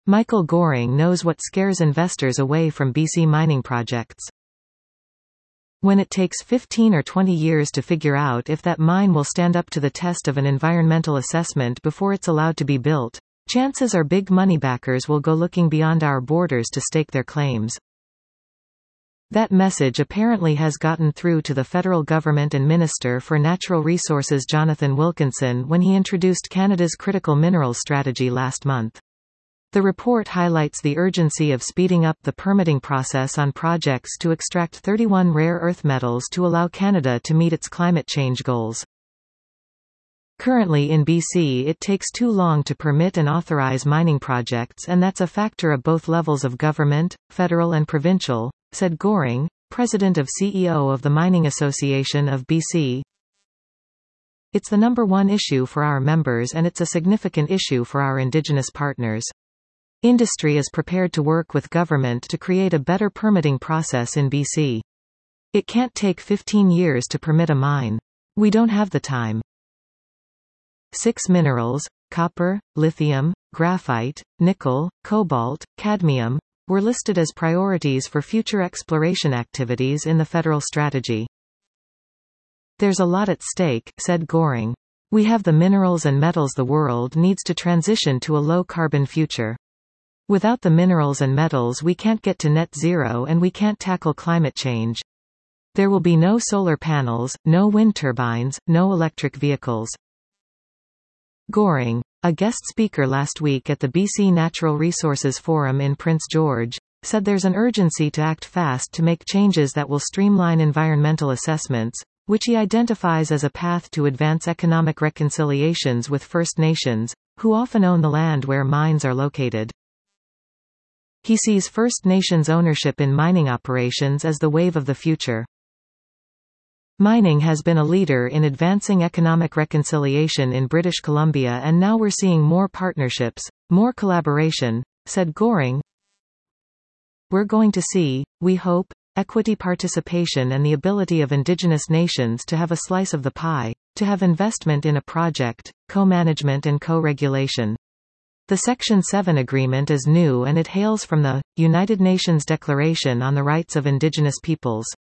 Michael Goring knows what scares investors away from BC mining projects. When it takes 15 or 20 years to figure out if that mine will stand up to the test of an environmental assessment before it's allowed to be built, chances are big money backers will go looking beyond our borders to stake their claims. That message apparently has gotten through to the federal government and Minister for Natural Resources Jonathan Wilkinson when he introduced Canada's critical minerals strategy last month. The report highlights the urgency of speeding up the permitting process on projects to extract 31 rare earth metals to allow Canada to meet its climate change goals. Currently in BC it takes too long to permit and authorize mining projects, and that's a factor of both levels of government, federal and provincial, said Goring, president of CEO of the Mining Association of BC. It's the number one issue for our members, and it's a significant issue for our Indigenous partners. Industry is prepared to work with government to create a better permitting process in BC. It can't take 15 years to permit a mine. We don't have the time. 6 minerals, copper, lithium, graphite, nickel, cobalt, cadmium, were listed as priorities for future exploration activities in the federal strategy. There's a lot at stake, said Goring. We have the minerals and metals the world needs to transition to a low-carbon future. Without the minerals and metals we can't get to net zero and we can't tackle climate change. There will be no solar panels, no wind turbines, no electric vehicles. Goring, a guest speaker last week at the BC Natural Resources Forum in Prince George, said there's an urgency to act fast to make changes that will streamline environmental assessments, which he identifies as a path to advance economic reconciliations with First Nations, who often own the land where mines are located. He sees First Nations ownership in mining operations as the wave of the future. Mining has been a leader in advancing economic reconciliation in British Columbia, and now we're seeing more partnerships, more collaboration, said Goring. We're going to see, we hope, equity participation and the ability of Indigenous nations to have a slice of the pie, to have investment in a project, co-management and co-regulation. The Section 7 agreement is new and it hails from the United Nations Declaration on the Rights of Indigenous Peoples.